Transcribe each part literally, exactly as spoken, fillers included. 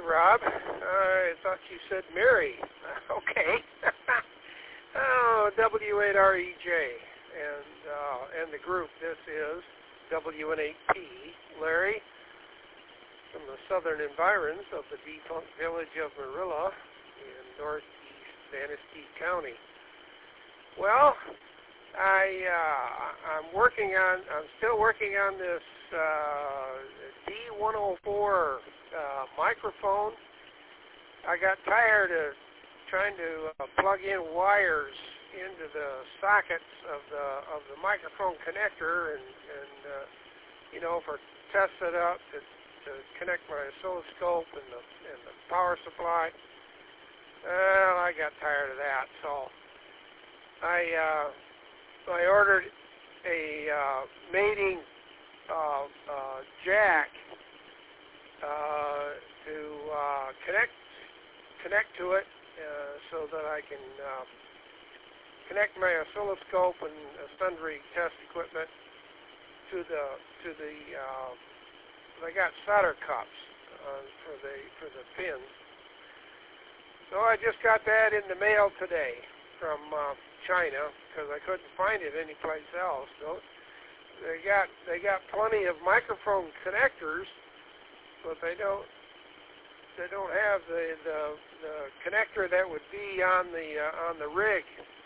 Rob. I thought you said Mary. Okay. Oh, W eight R E J. And, uh, and the group, this is W N eight P. Larry, from the southern environs of the defunct village of Marilla in northeast Manistee County. Well, I, uh, I'm working on, I'm still working on this uh, D one oh four uh, microphone. I got tired of trying to uh, plug in wires into the sockets of the of the microphone connector, and, and uh, you know, for test it up to, to connect my oscilloscope and the and the power supply. Well, I got tired of that, so I uh, I ordered a uh, mating uh, uh, jack uh, to uh, connect connect to it uh, so that I can uh, connect my oscilloscope and uh, sundry test equipment to the to the. Uh, I got solder cups uh, for the for the pins. So I just got that in the mail today from uh, China because I couldn't find it anyplace else. So they got they got plenty of microphone connectors, but they don't they don't have the the, the connector that would be on the uh, on the rig.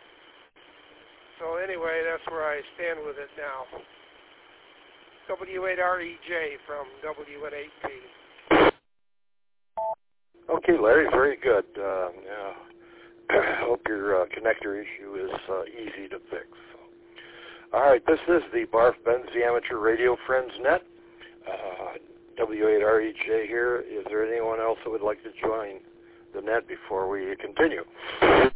So anyway, that's where I stand with it now. W eight R E J from W N eight P. Okay, Larry, very good. Uh, yeah. I hope your uh, connector issue is uh, easy to fix. All right, this is the Barf Benz, the Amateur Radio Friends Net. Uh, W eight R E J here. Is there anyone else that would like to join the net before we continue?